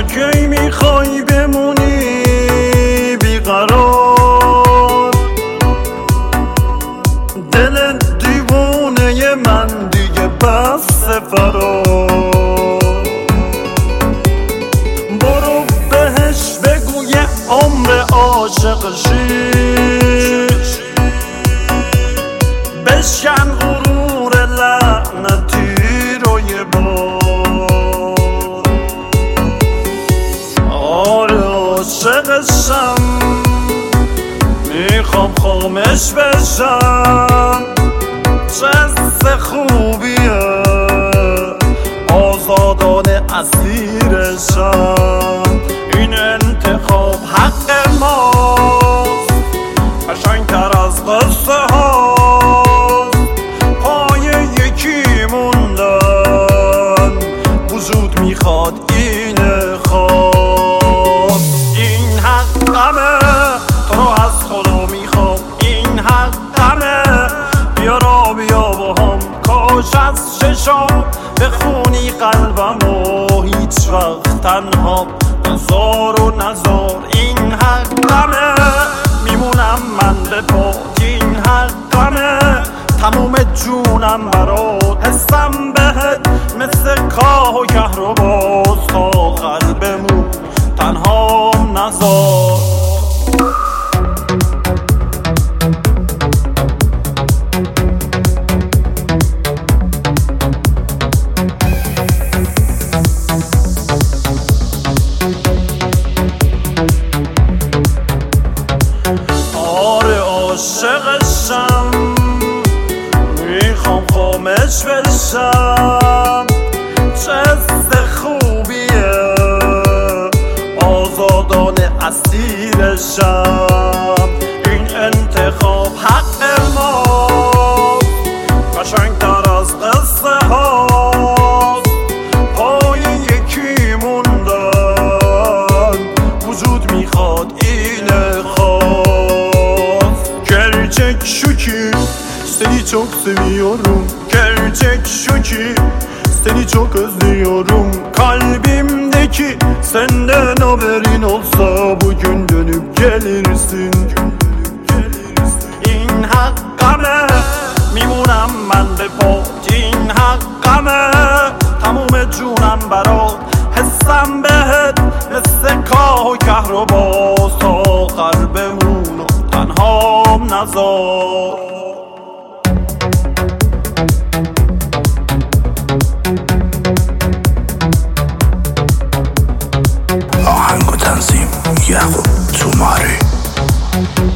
کی میخوای بمونی بیقرار؟ دل دیوونه من دیگه بس فرار. برو بهش بگو یه عمر عاشقشی، بشکن غرور لعنتی رو یه بار. آره عاشقشم، میخوام خامش بشم. چه حس خوبیه آزادانه اسیرشم. این انتخاب حق ماست، قشنگ‌تر از قصه هاست. پای یکی موندن وجود میخواد اینه خواد. این حقمه، تو رو از خدا میخوام. این حقمه، بیا را بیا با هم. کاش از چشام بخونی قلبمو هیچ وقت تنها نزار و نزار. این حقمه، میمونم من به پات. این حقمه، تموم جونم برات. حسم بهت مثل کاه و کهرباست، تا قلبمون تنها نزار. عاشقشم، میخوام خامش بشم. چه حس خوبیه آزادانه اسیرشم. این انتخاب حق ماست، قشنگ‌تر از قصه هاست. پای یکی موندن وجود میخواد اینه خواست. Gerçek şu ki seni çok seviyorum. Gerçek şu ki seni çok özlüyorum. Kalbimdeki senden haberin olsa bugün dönüp gelirsin. این حقمه، میمونم من به پات. این حقمه، تموم جونم برات. حسم بهت مثل کاه و کهرباست، تا قلبمونو تنهام نزار. آهنگ و تنظیم یعقوب توماری.